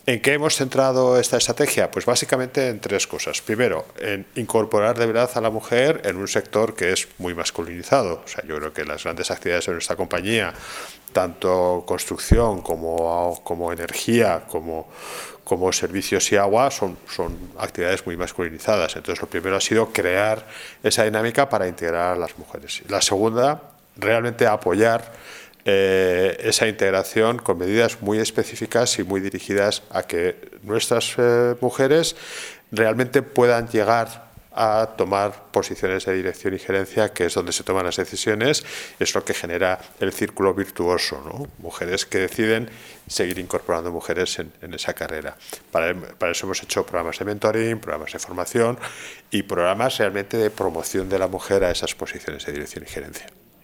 ¿En qué hemos centrado esta estrategia? Pues básicamente en tres cosas. Primero, en incorporar de verdad a la mujer en un sector que es muy masculinizado. O sea, yo creo que las grandes actividades de nuestra compañía, tanto construcción como energía, como servicios y agua, son actividades muy masculinizadas. Entonces, lo primero ha sido crear esa dinámica para integrar a las mujeres. La segunda, realmente apoyar esa integración con medidas muy específicas y muy dirigidas a que nuestras mujeres realmente puedan llegar a tomar posiciones de dirección y gerencia, que es donde se toman las decisiones, es lo que genera el círculo virtuoso, ¿no? Mujeres que deciden seguir incorporando mujeres en esa carrera. Para eso hemos hecho programas de mentoring, programas de formación y programas realmente de promoción de la mujer a esas posiciones de dirección y gerencia.